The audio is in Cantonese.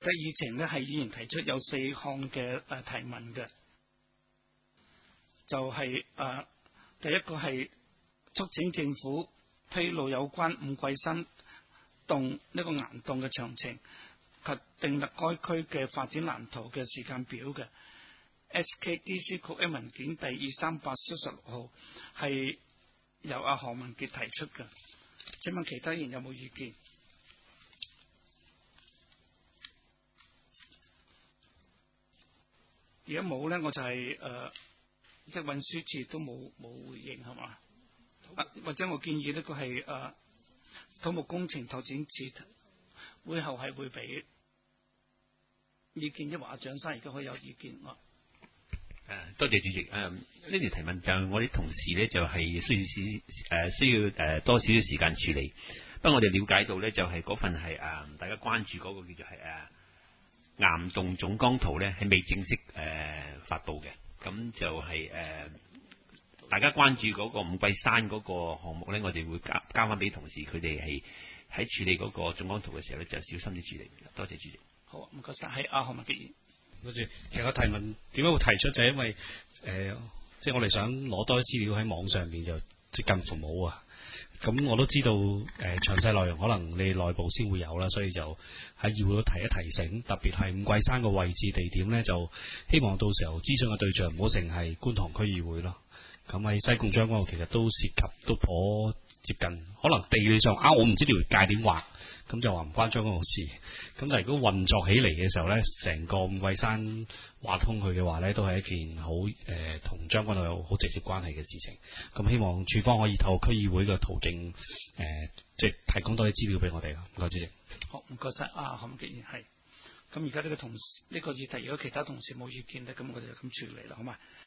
議程呢係議員提出有4項嘅提問嘅，就係第一個係促請政府披露有關五桂山洞呢個岩洞嘅詳情及訂立該區嘅發展藍圖嘅時間表嘅。SKDC 局嘅文件第238/16號係由阿何文傑提出嘅。請問其他議員有冇意見？如果冇呢，我就係即係運輸處都冇回應係嘛？或者我建議呢個係土木工程拓展處會後係會俾意見，一或阿蔣生而家可以有意見啊。 多謝主席。呢條提問就我啲同事呢，就係需要多少少時間處理。不過我哋了解到呢，就係嗰份係大家關注嗰個叫做係岩洞總綱圖呢，係未正式發布嘅。咁就係大家關注嗰個五桂山嗰個項目呢，我哋會交翻俾同事，佢哋係喺處理嗰個總綱圖嘅時候呢，就小心啲處理。多謝主席。 好，唔該晒。係阿何文傑。 多謝。其實個提問點解會提出，就係因為即係我哋想攞多啲資料喺網上面就接近父母啊。咁我都知道詳細內容可能你內部先會有啦，所以就喺議會都提一提醒，特別係五桂山個位置地點呢，就希望到時候諮詢嘅對象唔好淨係觀塘區議會咯。咁喺西貢將軍澳其實都涉及都頗接近，可能地理上我唔知條界點劃，咁就話唔關將軍澳事。咁但係如果運作起嚟嘅時候呢，成個五桂山挖通佢嘅話呢，都係一件好同將軍澳有好直接關係嘅事情。咁希望處方可以透過區議會嘅途徑即係提供多啲資料俾我哋咯。唔該主席。 好，唔該晒。何文傑議員係。咁而家呢個議題，如果其他同事冇意見咧，咁我哋就咁處理啦，好嘛？